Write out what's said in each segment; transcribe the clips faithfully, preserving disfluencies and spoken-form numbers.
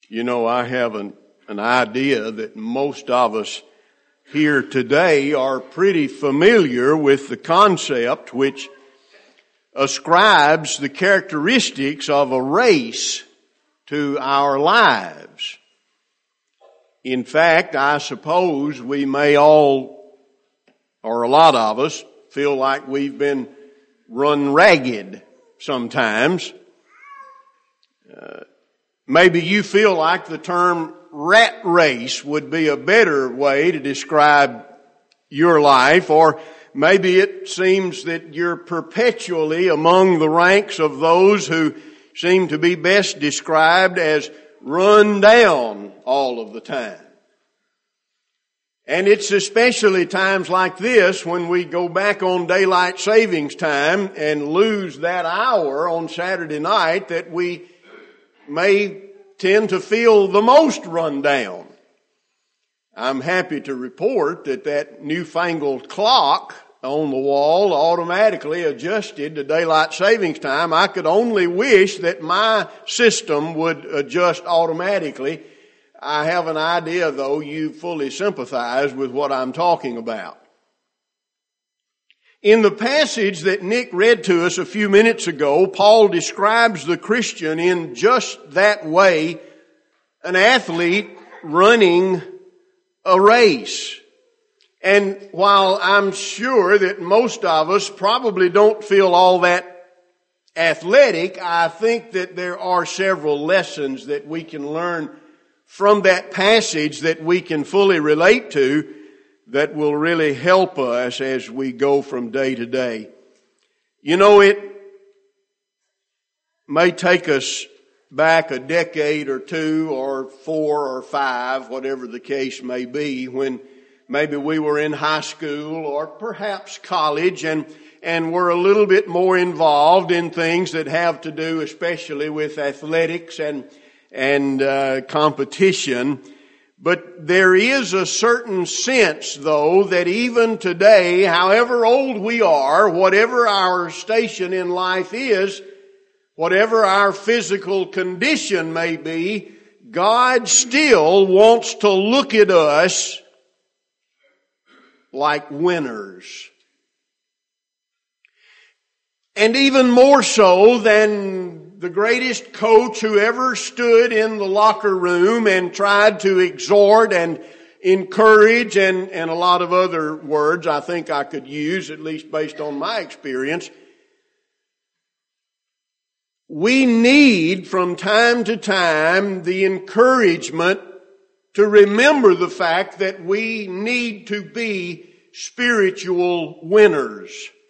You know, I have an, an idea that most of us here today are pretty familiar with the concept which ascribes the characteristics of a race to our lives. In fact, I suppose we may all, or a lot of us, feel like we've been run ragged sometimes. Uh, maybe you feel like the term rat race would be a better way to describe your life, or maybe it seems that you're perpetually among the ranks of those who seem to be best described as run down all of the time. And it's especially times like this when we go back on daylight savings time and lose that hour on Saturday night that we may tend to feel the most run down. I'm happy to report that that newfangled clock on the wall automatically adjusted to daylight savings time. I could only wish that my system would adjust automatically. I have an idea, though, you fully sympathize with what I'm talking about. In the passage that Nick read to us a few minutes ago, Paul describes the Christian in just that way, an athlete running a race. And while I'm sure that most of us probably don't feel all that athletic, I think that there are several lessons that we can learn from that passage that we can fully relate to that will really help us as we go from day to day. You know, it may take us back a decade or two or four or five, whatever the case may be, when maybe we were in high school or perhaps college and and we're a little bit more involved in things that have to do especially with athletics and and uh, competition. But there is a certain sense, though, that even today, however old we are, whatever our station in life is, whatever our physical condition may be, God still wants to look at us like winners. And even more so than the greatest coach who ever stood in the locker room and tried to exhort and encourage and, and a lot of other words I think I could use, at least based on my experience. We need from time to time the encouragement to remember the fact that we need to be spiritual winners.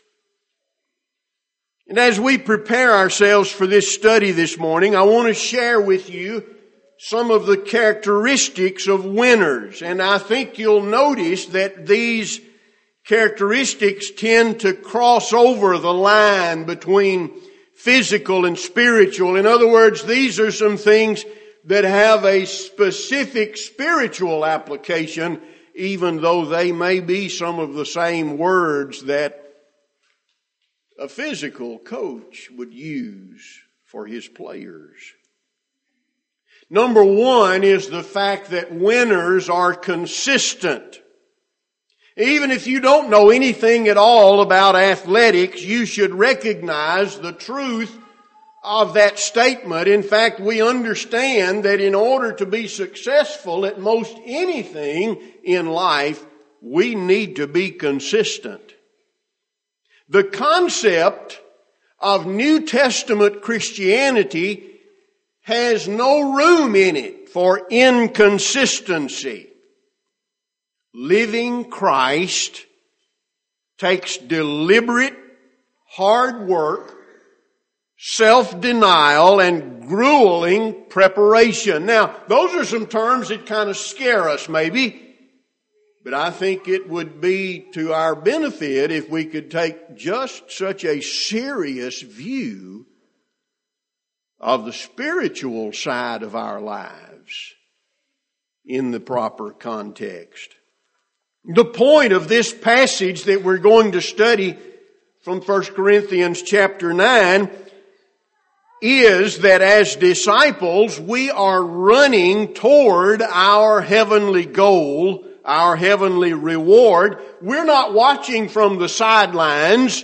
And as we prepare ourselves for this study this morning, I want to share with you some of the characteristics of winners. And I think you'll notice that these characteristics tend to cross over the line between physical and spiritual. In other words, these are some things that have a specific spiritual application, even though they may be some of the same words that a physical coach would use for his players. Number one is the fact that winners are consistent. Even if you don't know anything at all about athletics, you should recognize the truth of that statement. In fact, we understand that in order to be successful at most anything in life, we need to be consistent. The concept of New Testament Christianity has no room in it for inconsistency. Living Christ takes deliberate, hard work, self-denial, and grueling preparation. Now, those are some terms that kind of scare us maybe. But I think it would be to our benefit if we could take just such a serious view of the spiritual side of our lives in the proper context. The point of this passage that we're going to study from First Corinthians chapter nine is that as disciples, we are running toward our heavenly goal, our heavenly reward. We're not watching from the sidelines.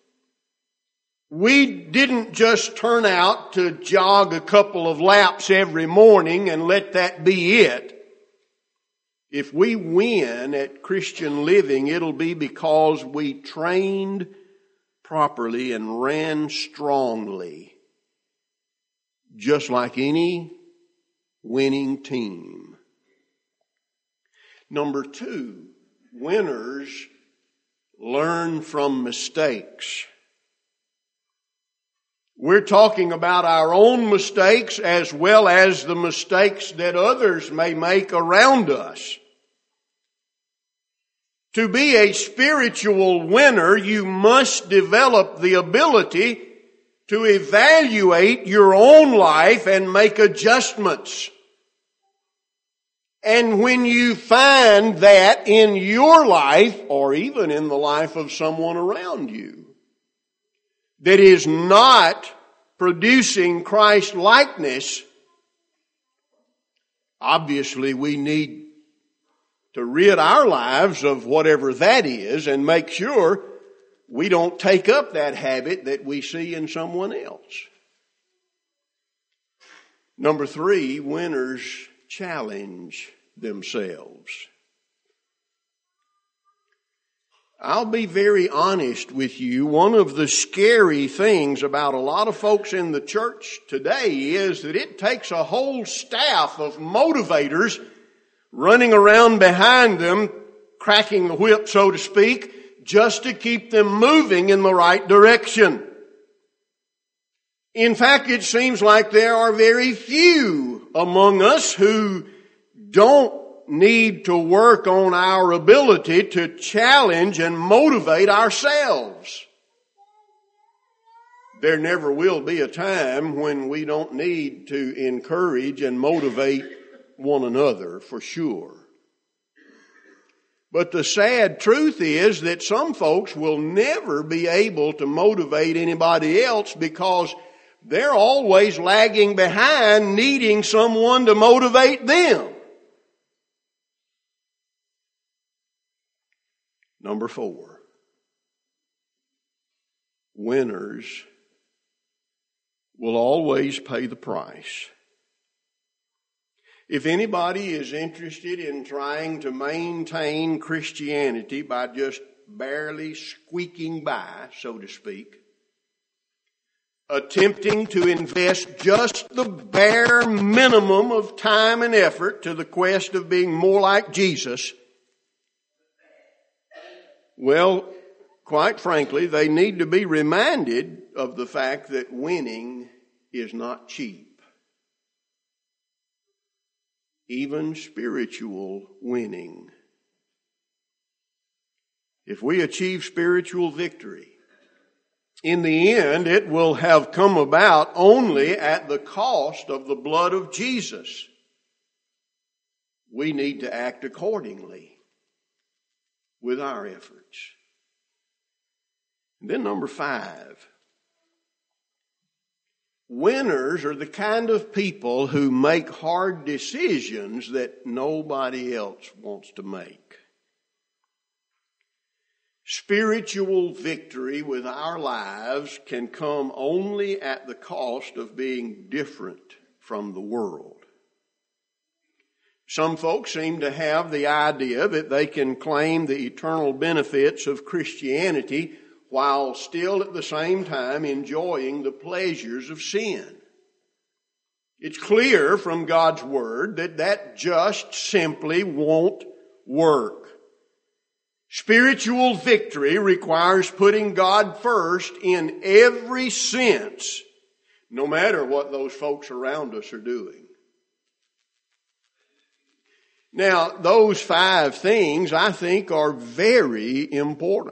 We didn't just turn out to jog a couple of laps every morning and let that be it. If we win at Christian living, it'll be because we trained properly and ran strongly, just like any winning team. Number two, winners learn from mistakes. We're talking about our own mistakes as well as the mistakes that others may make around us. To be a spiritual winner, you must develop the ability to evaluate your own life and make adjustments. And when you find that in your life, or even in the life of someone around you, that is not producing Christ-likeness, obviously we need to rid our lives of whatever that is and make sure we don't take up that habit that we see in someone else. Number three, winners challenge themselves. I'll be very honest with you. One of the scary things about a lot of folks in the church today is that it takes a whole staff of motivators running around behind them, cracking the whip, so to speak, just to keep them moving in the right direction. In fact, it seems like there are very few among us who don't need to work on our ability to challenge and motivate ourselves. There never will be a time when we don't need to encourage and motivate one another, for sure. But the sad truth is that some folks will never be able to motivate anybody else because they're always lagging behind, needing someone to motivate them. Number four, winners will always pay the price. If anybody is interested in trying to maintain Christianity by just barely squeaking by, so to speak, attempting to invest just the bare minimum of time and effort to the quest of being more like Jesus, well, quite frankly, they need to be reminded of the fact that winning is not cheap. Even spiritual winning. If we achieve spiritual victory, in the end, it will have come about only at the cost of the blood of Jesus. We need to act accordingly with our efforts. And then number five, winners are the kind of people who make hard decisions that nobody else wants to make. Spiritual victory with our lives can come only at the cost of being different from the world. Some folks seem to have the idea that they can claim the eternal benefits of Christianity while still at the same time enjoying the pleasures of sin. It's clear from God's Word that that just simply won't work. Spiritual victory requires putting God first in every sense, no matter what those folks around us are doing. Now, those five things, I think, are very important.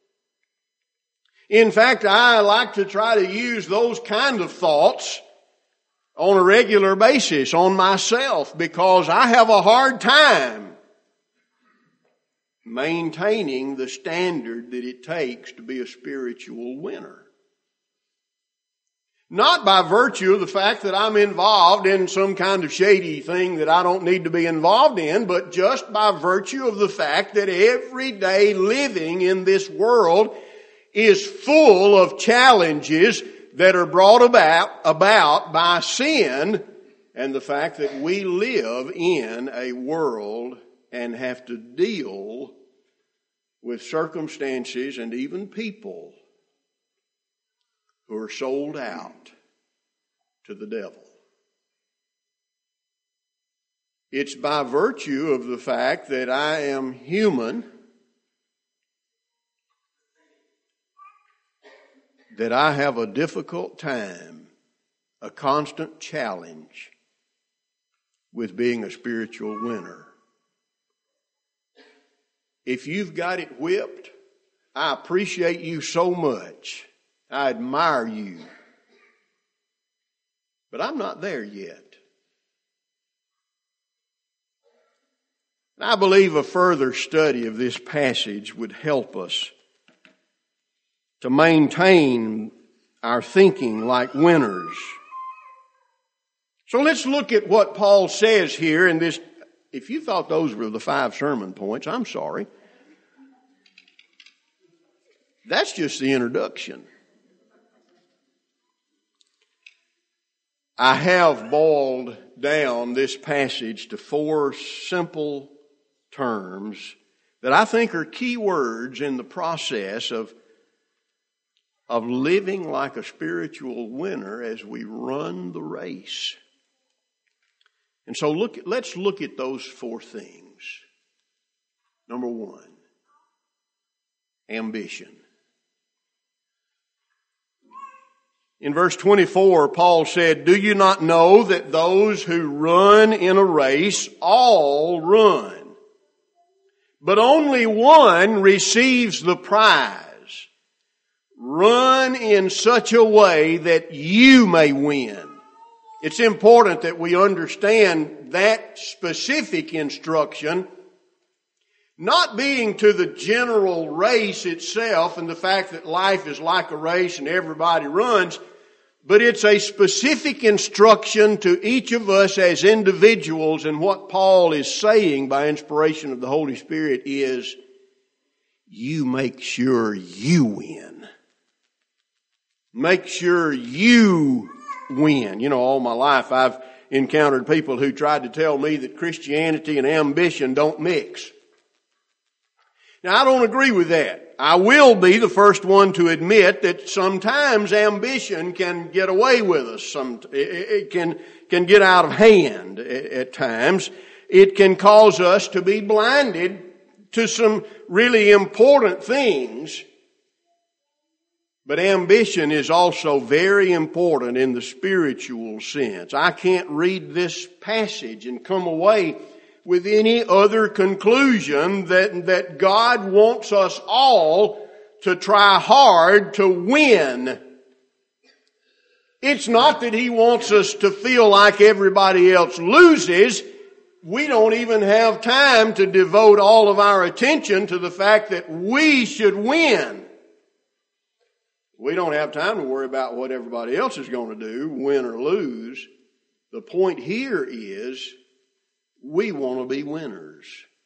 In fact, I like to try to use those kind of thoughts on a regular basis on myself because I have a hard time maintaining the standard that it takes to be a spiritual winner. Not by virtue of the fact that I'm involved in some kind of shady thing that I don't need to be involved in, but just by virtue of the fact that everyday living in this world is full of challenges that are brought about, about by sin and the fact that we live in a world and have to deal with circumstances and even people who are sold out to the devil. It's by virtue of the fact that I am human that I have a difficult time, a constant challenge with being a spiritual winner. If you've got it whipped, I appreciate you so much. I admire you. But I'm not there yet. And I believe a further study of this passage would help us to maintain our thinking like winners. So let's look at what Paul says here in this. If you thought those were the five sermon points, I'm sorry. That's just the introduction. I have boiled down this passage to four simple terms that I think are key words in the process of, of living like a spiritual winner as we run the race. And so look, let's look at those four things. Number one, ambition. In verse twenty-four, Paul said, "Do you not know that those who run in a race all run, but only one receives the prize? Run in such a way that you may win." It's important that we understand that specific instruction, not being to the general race itself and the fact that life is like a race and everybody runs, but it's a specific instruction to each of us as individuals. And what Paul is saying by inspiration of the Holy Spirit is, you make sure you win. Make sure you win. You know, all my life I've encountered people who tried to tell me that Christianity and ambition don't mix. Now, I don't agree with that. I will be the first one to admit that sometimes ambition can get away with us. Some, it can, can get out of hand at times. It can cause us to be blinded to some really important things. But ambition is also very important in the spiritual sense. I can't read this passage and come away with any other conclusion that, that God wants us all to try hard to win. It's not that He wants us to feel like everybody else loses. We don't even have time to devote all of our attention to the fact that we should win. We don't have time to worry about what everybody else is going to do, win or lose. The point here is we want to be winners.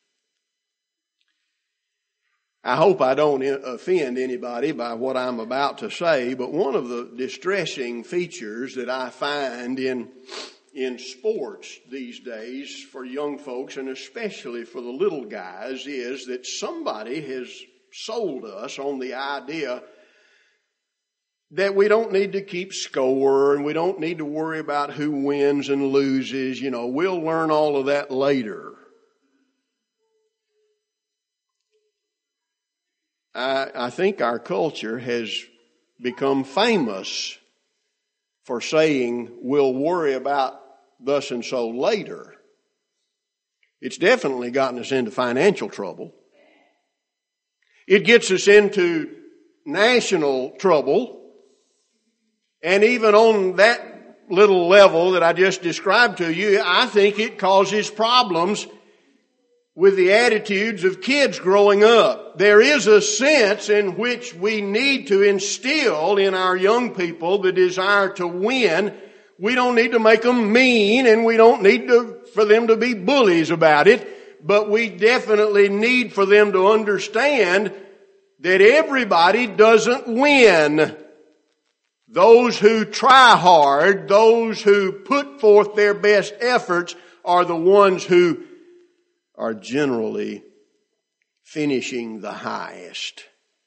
I hope I don't offend anybody by what I'm about to say, but one of the distressing features that I find in, in sports these days for young folks, and especially for the little guys, is that somebody has sold us on the idea that we don't need to keep score and we don't need to worry about who wins and loses. You know, we'll learn all of that later. I, I think our culture has become famous for saying we'll worry about thus and so later. It's definitely gotten us into financial trouble. It gets us into national trouble. And even on that little level that I just described to you, I think it causes problems with the attitudes of kids growing up. There is a sense in which we need to instill in our young people the desire to win. We don't need to make them mean, and we don't need to, for them to be bullies about it, but we definitely need for them to understand that everybody doesn't win. Those who try hard, those who put forth their best efforts, are the ones who are generally finishing the highest.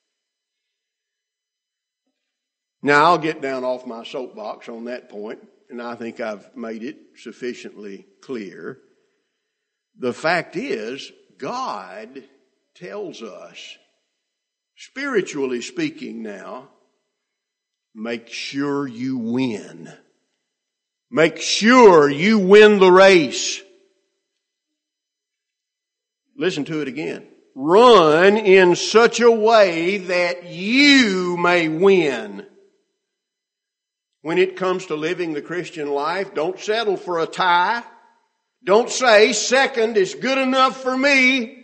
Now, I'll get down off my soapbox on that point, and I think I've made it sufficiently clear. The fact is, God tells us, spiritually speaking now, make sure you win. Make sure you win the race. Listen to it again. Run in such a way that you may win. When it comes to living the Christian life, don't settle for a tie. Don't say second is good enough for me.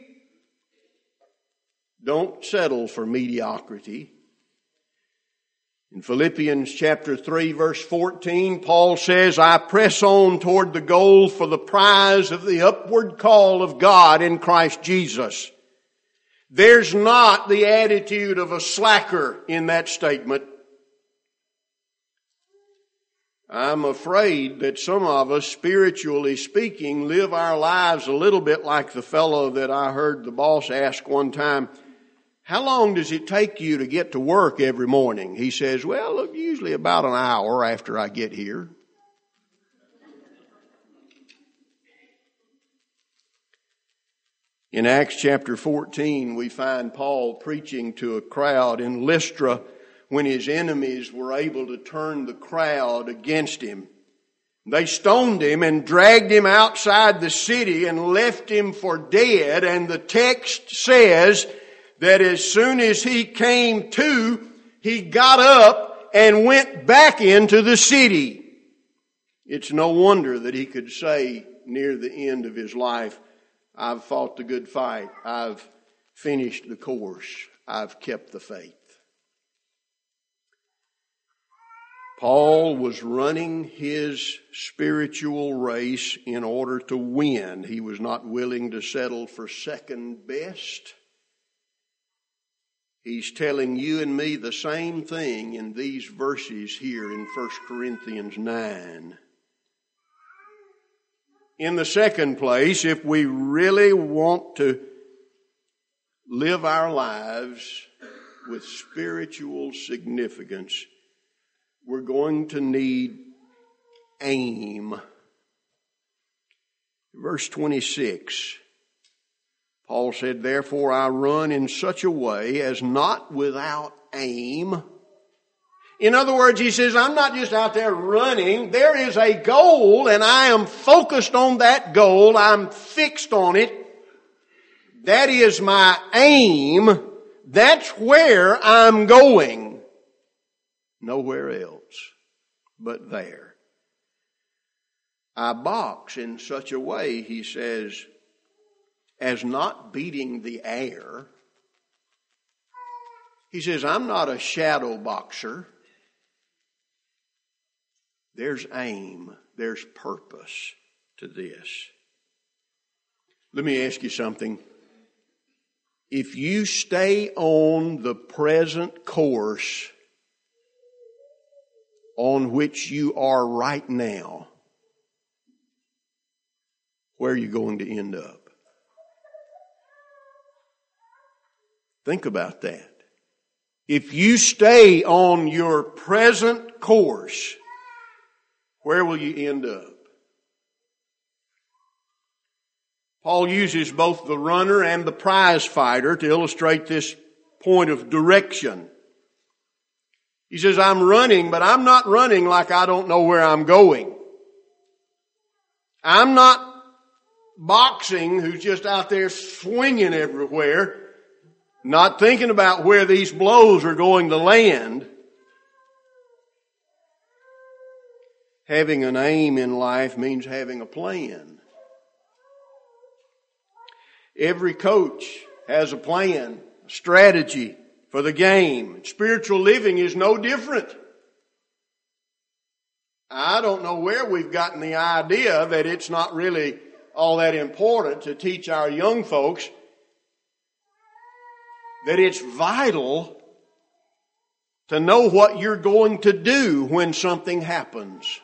Don't settle for mediocrity. In Philippians chapter three verse fourteen, Paul says, I press on toward the goal for the prize of the upward call of God in Christ Jesus. There's not the attitude of a slacker in that statement. I'm afraid that some of us, spiritually speaking, live our lives a little bit like the fellow that I heard the boss ask one time, how long does it take you to get to work every morning? He says, well, usually about an hour after I get here. In Acts chapter fourteen, we find Paul preaching to a crowd in Lystra when his enemies were able to turn the crowd against him. They stoned him and dragged him outside the city and left him for dead. And the text says that as soon as he came to, he got up and went back into the city. It's no wonder that he could say near the end of his life, I've fought the good fight. I've finished the course. I've kept the faith. Paul was running his spiritual race in order to win. He was not willing to settle for second best. He's telling you and me the same thing in these verses here in First Corinthians nine. In the second place, if we really want to live our lives with spiritual significance, we're going to need aim. Verse twenty-six. Paul said, therefore I run in such a way as not without aim. In other words, he says, I'm not just out there running. There is a goal, and I am focused on that goal. I'm fixed on it. That is my aim. That's where I'm going. Nowhere else but there. I box in such a way, he says, as not beating the air. He says, I'm not a shadow boxer. There's aim. There's purpose to this. Let me ask you something. If you stay on the present course on which you are right now, where are you going to end up? Think about that. If you stay on your present course, where will you end up? Paul uses both the runner and the prize fighter to illustrate this point of direction. He says, I'm running, but I'm not running like I don't know where I'm going. I'm not boxing who's just out there swinging everywhere, not thinking about where these blows are going to land. Having an aim in life means having a plan. Every coach has a plan, a strategy for the game. Spiritual living is no different. I don't know where we've gotten the idea that it's not really all that important to teach our young folks that it's vital to know what you're going to do when something happens.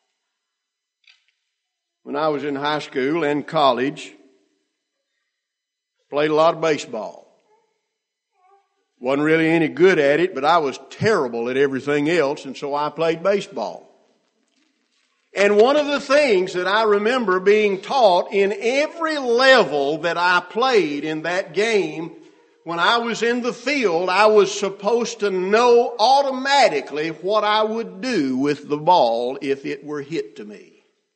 When I was in high school and college, played a lot of baseball. Wasn't really any good at it, but I was terrible at everything else, and so I played baseball. And one of the things that I remember being taught in every level that I played in that game, when I was in the field, I was supposed to know automatically what I would do with the ball if it were hit to me.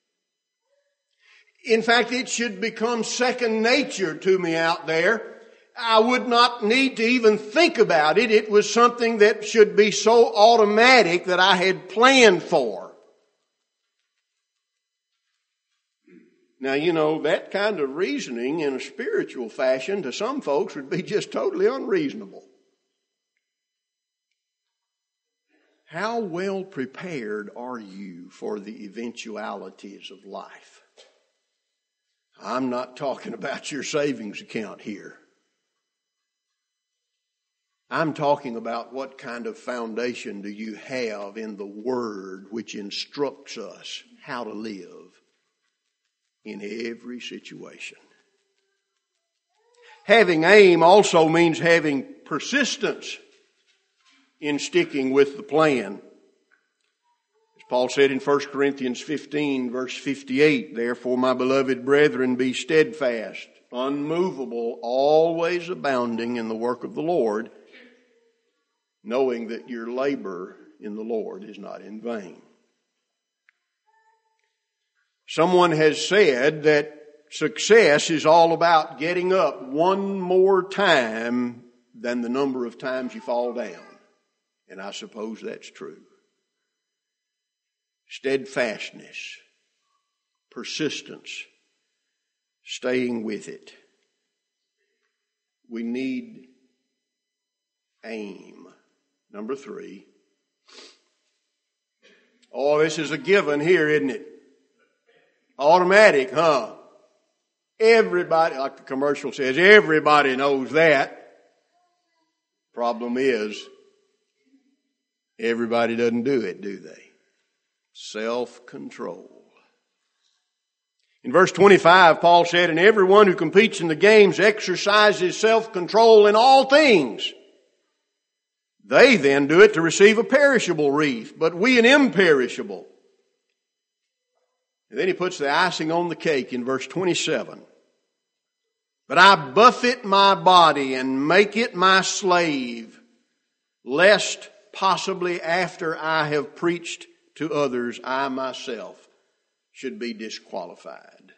In fact, it should become second nature to me out there. I would not need to even think about it. It was something that should be so automatic that I had planned for. Now, you know, that kind of reasoning in a spiritual fashion to some folks would be just totally unreasonable. How well prepared are you for the eventualities of life? I'm not talking about your savings account here. I'm talking about what kind of foundation do you have in the Word which instructs us how to live in every situation. Having aim also means having persistence in sticking with the plan. As Paul said in First Corinthians fifteen, verse fifty-eight, "Therefore, my beloved brethren, be steadfast, unmovable, always abounding in the work of the Lord, knowing that your labor in the Lord is not in vain." Someone has said that success is all about getting up one more time than the number of times you fall down. And I suppose that's true. Steadfastness, persistence, staying with it. We need aim. Number three. Oh, this is a given here, isn't it? Automatic, huh? Everybody, like the commercial says, everybody knows that. Problem is, everybody doesn't do it, do they? Self-control. In verse twenty-five, Paul said, "And everyone who competes in the games exercises self-control in all things. They then do it to receive a perishable wreath, but we an imperishable." And then he puts the icing on the cake in verse twenty-seven. "But I buffet my body and make it my slave, lest possibly after I have preached to others, I myself should be disqualified."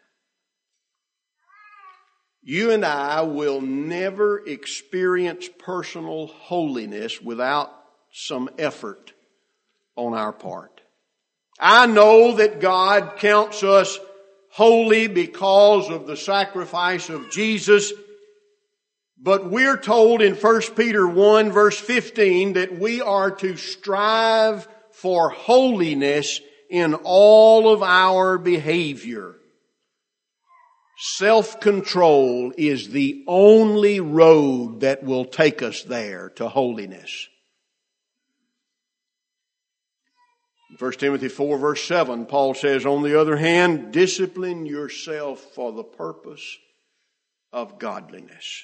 You and I will never experience personal holiness without some effort on our part. I know that God counts us holy because of the sacrifice of Jesus, but we're told in First Peter one verse fifteen that we are to strive for holiness in all of our behavior. Self-control is the only road that will take us there to holiness. In First Timothy four verse seven, Paul says, "On the other hand, discipline yourself for the purpose of godliness."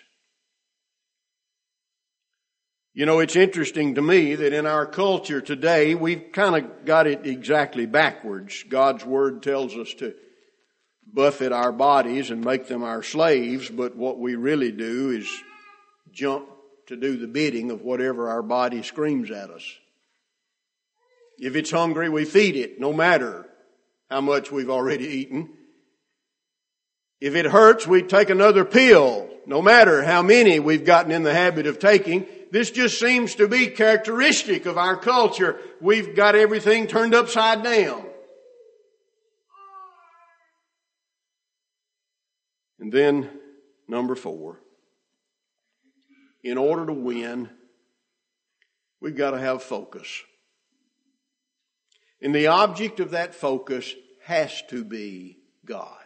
You know, it's interesting to me that in our culture today, we've kind of got it exactly backwards. God's Word tells us to buffet our bodies and make them our slaves, but what we really do is jump to do the bidding of whatever our body screams at us. If it's hungry, we feed it, no matter how much we've already eaten. If it hurts, we take another pill, no matter how many we've gotten in the habit of taking. This just seems to be characteristic of our culture. We've got everything turned upside down. And then number four, in order to win, we've got to have focus. And the object of that focus has to be God.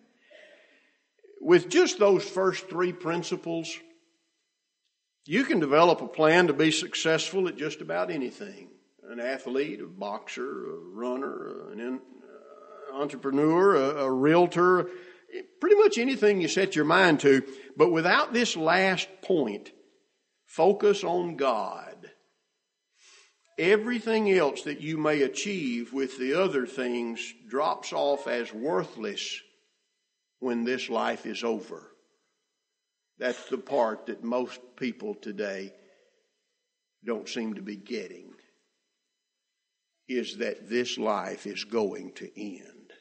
With just those first three principles, you can develop a plan to be successful at just about anything. An athlete, a boxer, a runner, an in, uh, entrepreneur, a, a realtor, pretty much anything you set your mind to. But without this last point, focus on God, everything else that you may achieve with the other things drops off as worthless when this life is over. That's the part that most people today don't seem to be getting, is that this life is going to end.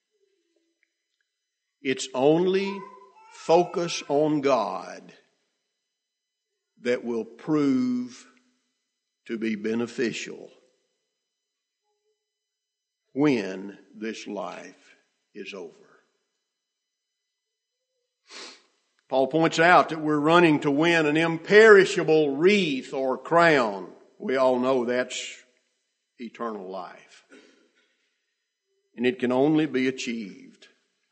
It's only focus on God that will prove to be beneficial when this life is over. Paul points out that we're running to win an imperishable wreath or crown. We all know that's eternal life. And it can only be achieved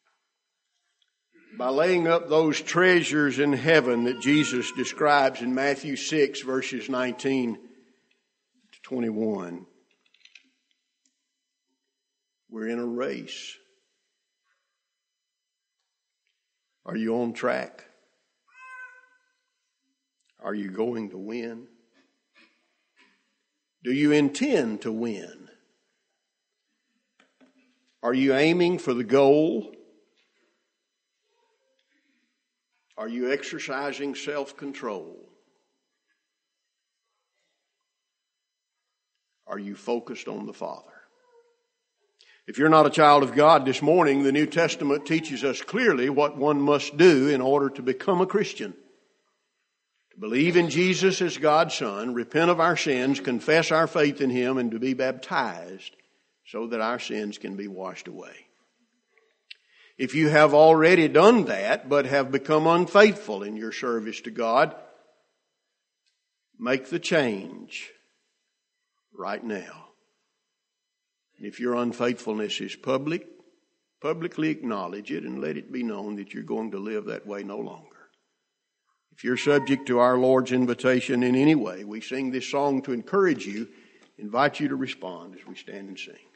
by laying up those treasures in heaven that Jesus describes in Matthew six, verses nineteen to twenty-one. We're in a race. Are you on track? Are you going to win? Do you intend to win? Are you aiming for the goal? Are you exercising self-control? Are you focused on the Father? If you're not a child of God this morning, the New Testament teaches us clearly what one must do in order to become a Christian. To believe in Jesus as God's Son, repent of our sins, confess our faith in Him, and to be baptized so that our sins can be washed away. If you have already done that but have become unfaithful in your service to God, make the change right now. If your unfaithfulness is public, publicly acknowledge it and let it be known that you're going to live that way no longer. If you're subject to our Lord's invitation in any way, we sing this song to encourage you, invite you to respond as we stand and sing.